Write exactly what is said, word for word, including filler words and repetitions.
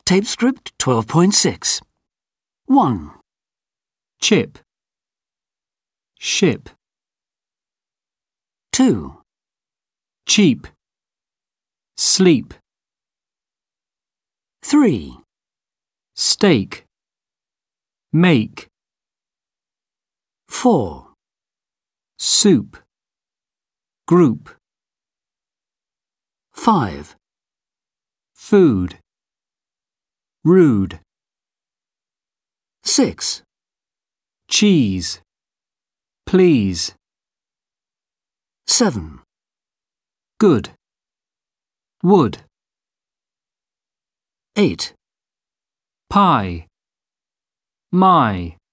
Tape script twelve point six. one. Chip. Ship. two. Cheap. Sleep. three. Steak. Make. four. Soup. Group. five. Food. Rude. six. Cheese. Please. seven. Good. Would. eight. Pie. My.